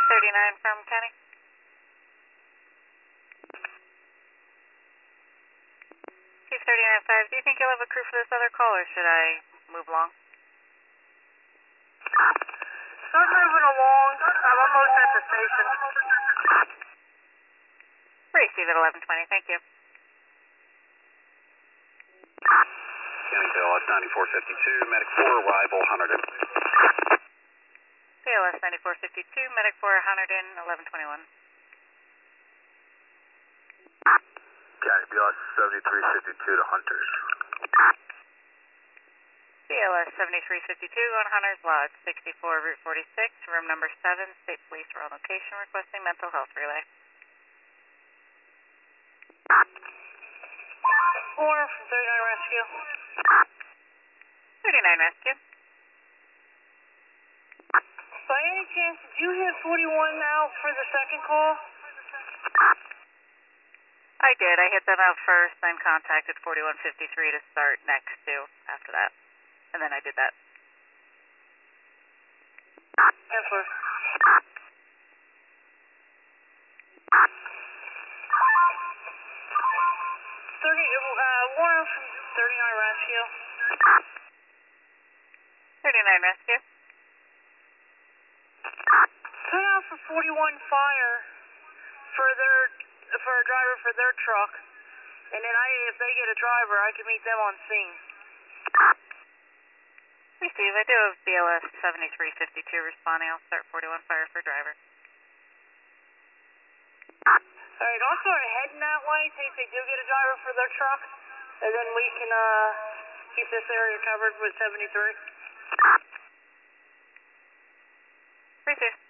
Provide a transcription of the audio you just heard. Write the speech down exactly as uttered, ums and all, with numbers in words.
thirty-nine from County. Chief thirty-nine five, do you think you'll have a crew for this other call, or should I move along? Start moving along. I'm almost at the station. Receive at eleven twenty, thank you. County K L S ninety-four fifty-two, Medic four, arrival Hunterdon. K L S ninety-four fifty-two, Medic four, Hunterdon, eleven twenty-one. County B L S seventy-three fifty-two to Hunters. B L S seventy-three fifty-two on Hunters Lodge, sixty-four, Route forty-six, room number seven, State Police are on location requesting mental health relay. Warner from thirty-nine Rescue. thirty-nine Rescue. By any chance, did you hit forty-one out for the second call? I did. I hit them out first, then contacted forty-one fifty-three to start next to after that. And then I did that. Answer. thirty, uh, Warner from thirty-nine Rescue. thirty-nine Rescue. Put out for forty-one Fire for their, for a driver for their truck. And then I, if they get a driver, I can meet them on scene. Receive. I do have B L S seventy-three fifty-two responding. I'll start forty-one Fire for driver. Alright, I'll start heading that way in case they do get a driver for their truck. And then we can, uh, keep this area covered with seventy-three. Receive.